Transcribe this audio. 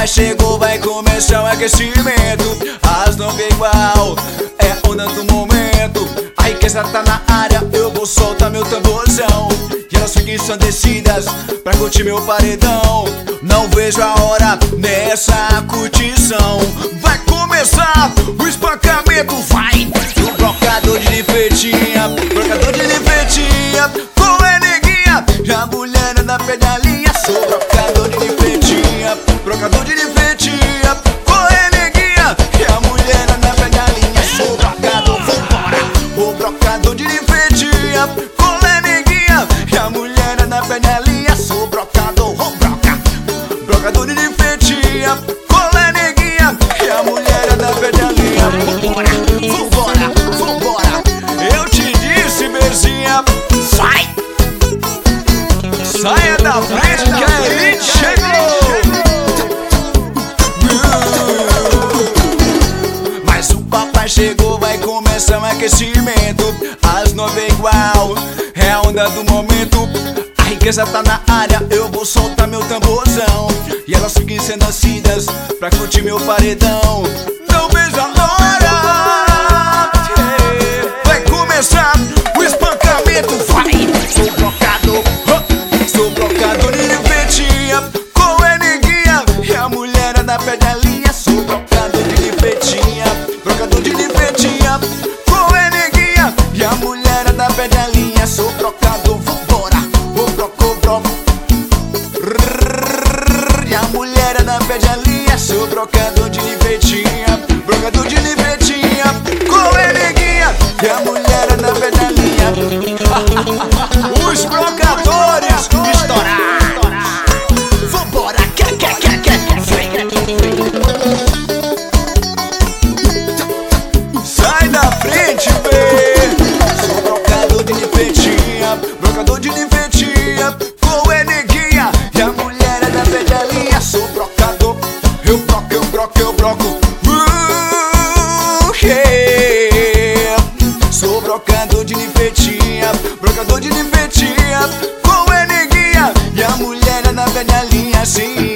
papai chegou, vai começar o aquecimento. As não vê igual, é a onda do momento. A riqueza tá na área, eu vou soltar meu tamborzão. E elas ficam ensandecidas pra curtir meu paredão. Não vejo a hora nessa curtição. Vai começar o espancamento, vai! O brocador de nifetinha, brocador de nifetinha, com a neguinha e a mulher da pedalinha. Sou brocador de nifetinha, brocador de nifetinha, com a neguinha e a mulher da pedalinha. Sou brocador, vambora! O brocador de nifetinha, com a neguinha e a mulher da pedalinha. Sou brocador, vou broca! Brocador de nifetinha, com a neguinha e a mulher da pedalinha. Vambora, vambora, vambora! Eu te disse, Berzinha, sai! Saia da frente que a elite chegou! Mas o papai chegou, vai começar um aquecimento. As não vê igual, é a onda do momento. A riqueza tá na área, eu vou soltar meu tamborzão. E elas ficam ensandecidas pra curtir meu paredão. Não vejo a hora, vai começar o espancamento, vai! Sou brocador, sou brocador de nifetinha, com a neguinha e a mulher da pedalinha. Sou brocador de nifetinha, brocador de nifetinha, com a neguinha e a mulher da pedalinha. Sou brocador, vambora, vou broco, broco, e a mulher da pedalinha. Sou brocador de nifetinha, brocador de nifetinha, com a neguinha e a mulher da pedalinha. Os brocadores estourar. Vambora, quer. Sai da frente, vê. Sou brocador de nifetinha, brocador de nifetinha, com a neguinha e a mulher da pedalinha. Sou brocador, eu broco. Yeah. Sou brocador de nifetinha, brocador de nifetinha, com a neguinha e a mulher da pedalinha. Sim.